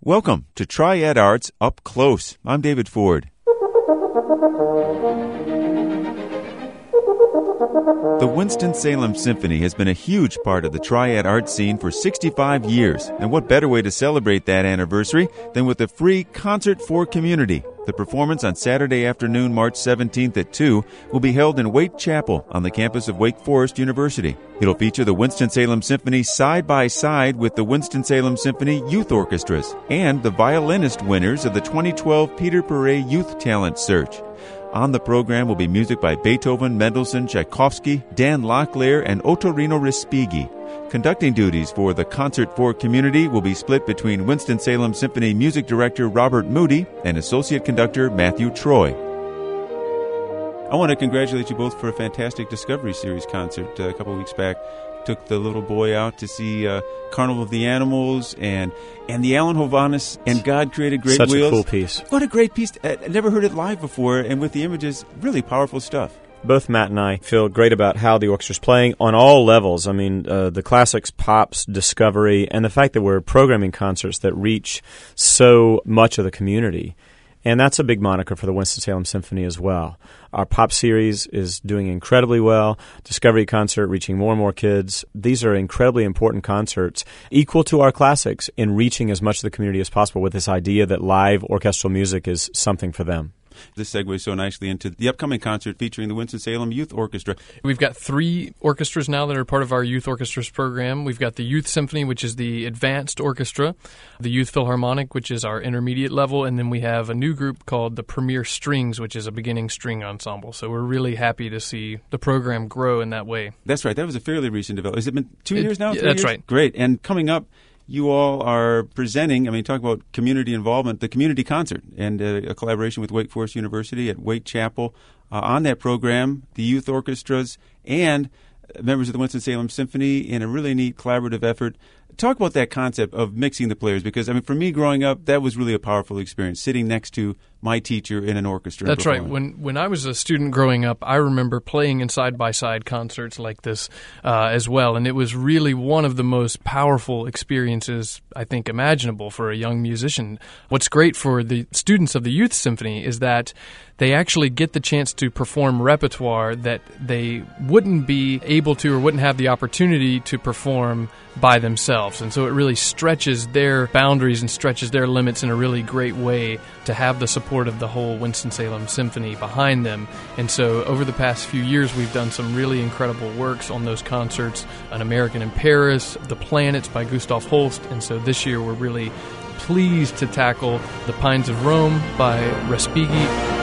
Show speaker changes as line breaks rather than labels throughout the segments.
Welcome to Triad Arts Up Close. I'm David Ford. The Winston-Salem Symphony has been a huge part of the Triad art scene for 65 years. And what better way to celebrate that anniversary than with a free concert for community? The performance on Saturday afternoon, March 17th at 2, will be held in Waite Chapel on the campus of Wake Forest University. It'll feature the Winston-Salem Symphony side by side with the Winston-Salem Symphony Youth Orchestras and the violinist winners of the 2012 Peter Paret Youth Talent Search. On the program will be music by Beethoven, Mendelssohn, Tchaikovsky, Dan Locklear, and Ottorino Respighi. Conducting duties for the Concert for Community will be split between Winston-Salem Symphony Music Director Robert Moody and Associate Conductor Matthew Troy. I want to congratulate you both for a fantastic Discovery Series concert a couple of weeks back. Took the little boy out to see Carnival of the Animals and the Alan Hovhaness and God Created Great
Wheels. Such a cool piece.
What a great piece. I never heard it live before, and with the images, really powerful stuff.
Both Matt and I feel great about how the orchestra's playing on all levels. I mean, the classics, pops, Discovery, and the fact that we're programming concerts that reach so much of the community. And that's a big moniker for the Winston-Salem Symphony as well. Our pop series is doing incredibly well. Discovery concert reaching more and more kids. These are incredibly important concerts, equal to our classics in reaching as much of the community as possible with this idea that live orchestral music is something for them.
This segues so nicely into the upcoming concert featuring the Winston-Salem Youth Orchestra.
We've got 3 orchestras now that are part of our Youth Orchestras program. We've got the Youth Symphony, which is the advanced orchestra, the Youth Philharmonic, which is our intermediate level, and then we have a new group called the Premier Strings, which is a beginning string ensemble. So we're really happy to see the program grow in that way.
That's right. That was a fairly recent development. Has it been 2 years now?
Yeah, that's right.
Great. And coming up, you all are presenting, talk about community involvement, the community concert, and a collaboration with Wake Forest University at Waite Chapel. On that program, the youth orchestras and members of the Winston-Salem Symphony in a really neat collaborative effort. Talk about that concept of mixing the players, because, for me growing up, that was really a powerful experience, sitting next to my teacher in an orchestra.
That's right. When I was a student growing up, I remember playing in side-by-side concerts like this as well, and it was really one of the most powerful experiences, I think, imaginable for a young musician. What's great for the students of the Youth Symphony is that they actually get the chance to perform repertoire that they wouldn't be able to or wouldn't have the opportunity to perform by themselves. And so it really stretches their boundaries and stretches their limits in a really great way to have the support of the whole Winston-Salem Symphony behind them. And so over the past few years, we've done some really incredible works on those concerts. An American in Paris, The Planets by Gustav Holst. And so this year we're really pleased to tackle The Pines of Rome by Respighi.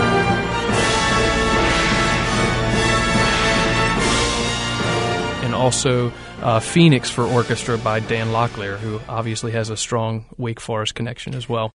And also Phoenix for Orchestra by Dan Locklear, who obviously has a strong Wake Forest connection as well.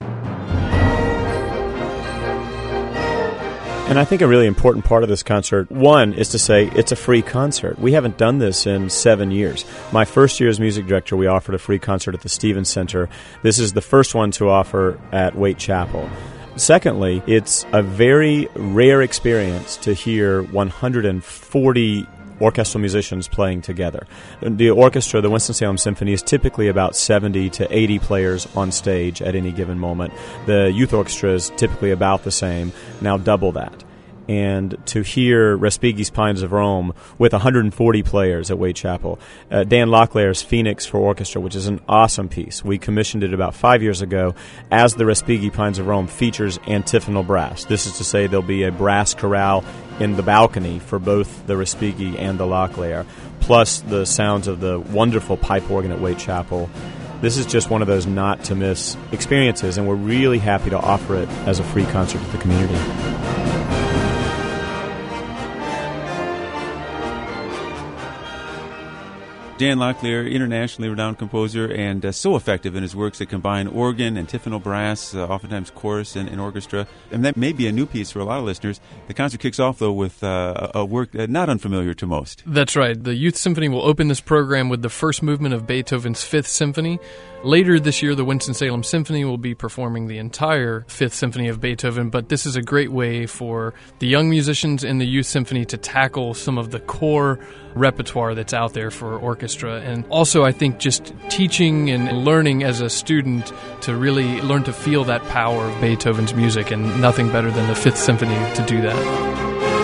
And I think a really important part of this concert, one, is to say it's a free concert. We haven't done this in 7 years. My first year as music director, we offered a free concert at the Stevens Center. This is the first one to offer at Waite Chapel. Secondly, it's a very rare experience to hear 140 orchestral musicians playing together. The orchestra, the Winston-Salem Symphony, is typically about 70 to 80 players on stage at any given moment. The youth orchestra is typically about the same, now double that. And to hear Respighi's Pines of Rome with 140 players at Waite Chapel, Dan Locklear's Phoenix for Orchestra, which is an awesome piece. We commissioned it about 5 years ago as the Respighi Pines of Rome features antiphonal brass. This is to say there'll be a brass chorale in the balcony for both the Respighi and the Locklear, plus the sounds of the wonderful pipe organ at Waite Chapel. This is just one of those not-to-miss experiences, and we're really happy to offer it as a free concert to the community.
Dan Locklear, internationally renowned composer, and so effective in his works that combine organ, antiphonal brass, oftentimes chorus and orchestra. And that may be a new piece for a lot of listeners. The concert kicks off, though, with a work not unfamiliar to most.
That's right. The Youth Symphony will open this program with the first movement of Beethoven's Fifth Symphony. Later this year, the Winston-Salem Symphony will be performing the entire Fifth Symphony of Beethoven, but this is a great way for the young musicians in the Youth Symphony to tackle some of the core repertoire that's out there for orchestra. And also, I think just teaching and learning as a student to really learn to feel that power of Beethoven's music, and nothing better than the Fifth Symphony to do that.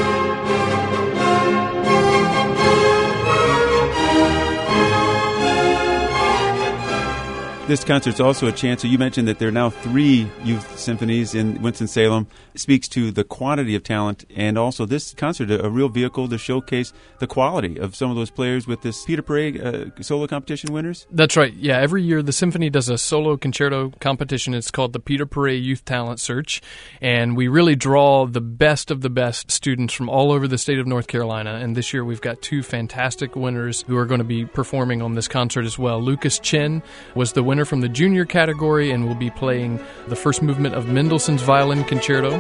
This concert's also a chance, so you mentioned that there are now 3 youth symphonies in Winston-Salem. It speaks to the quantity of talent, and also this concert, a real vehicle to showcase the quality of some of those players with this Peter Paret solo competition winners?
That's right. Yeah, every year the Symphony does a solo concerto competition. It's called the Peter Paret Youth Talent Search, and we really draw the best of the best students from all over the state of North Carolina, and this year we've got 2 fantastic winners who are going to be performing on this concert as well. Lucas Chen was the winner from the junior category and will be playing the first movement of Mendelssohn's Violin Concerto.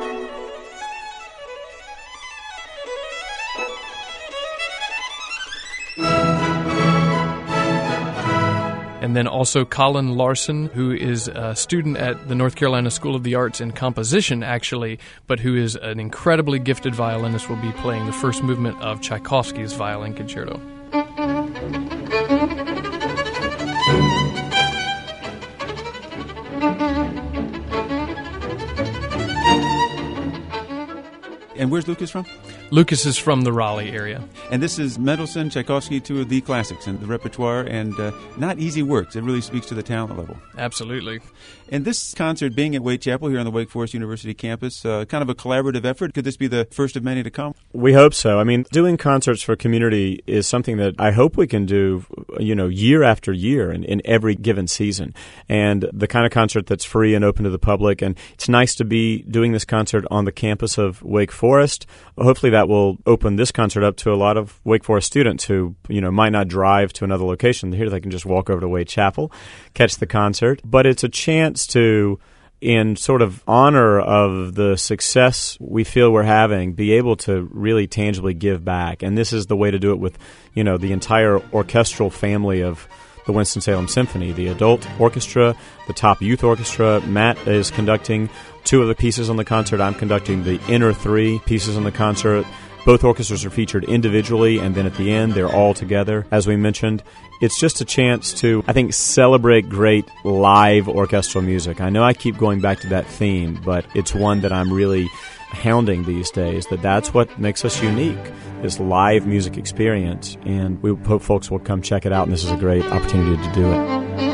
And then also Colin Larson, who is a student at the North Carolina School of the Arts in composition, actually, but who is an incredibly gifted violinist, will be playing the first movement of Tchaikovsky's Violin Concerto.
And where's Lucas from?
Lucas is from the Raleigh area.
And this is Mendelssohn, Tchaikovsky, 2 of the classics in the repertoire, and not easy work. It really speaks to the talent level.
Absolutely.
And this concert being at Wake Chapel here on the Wake Forest University campus, kind of a collaborative effort. Could this be the first of many to come?
We hope so. I mean, doing concerts for community is something that I hope we can do, year after year in every given season. And the kind of concert that's free and open to the public. And it's nice to be doing this concert on the campus of Wake Forest. Hopefully that will open this concert up to a lot of Wake Forest students who, might not drive to another location. Here they can just walk over to Wake Chapel, catch the concert. But it's a chance to, in sort of honor of the success we feel we're having, be able to really tangibly give back. And this is the way to do it with, the entire orchestral family of the Winston-Salem Symphony, the adult orchestra, the top youth orchestra. Matt is conducting 2 of the pieces on the concert. I'm conducting the inner 3 pieces on the concert. Both orchestras are featured individually, and then at the end, they're all together, as we mentioned. It's just a chance to, I think, celebrate great live orchestral music. I know I keep going back to that theme, but it's one that I'm really hounding these days, that's what makes us unique, this live music experience. And we hope folks will come check it out, and this is a great opportunity to do it.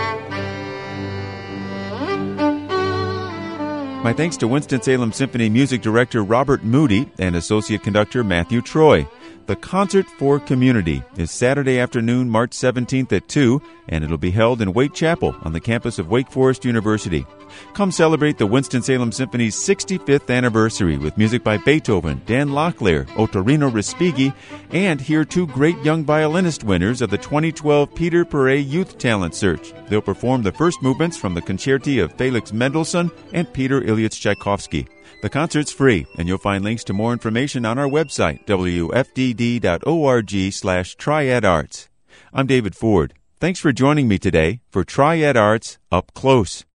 My thanks to Winston-Salem Symphony Music Director Robert Moody and Associate Conductor Matthew Troy. The Concert for Community is Saturday afternoon, March 17th at 2, and it'll be held in Wake Chapel on the campus of Wake Forest University. Come celebrate the Winston-Salem Symphony's 65th anniversary with music by Beethoven, Dan Locklear, Ottorino Respighi, and hear 2 great young violinist winners of the 2012 Peter Paret Youth Talent Search. They'll perform the first movements from the concerti of Felix Mendelssohn and Peter Ilyich Tchaikovsky. The concert's free, and you'll find links to more information on our website, wfdd.org/triadarts. I'm David Ford. Thanks for joining me today for Triad Arts Up Close.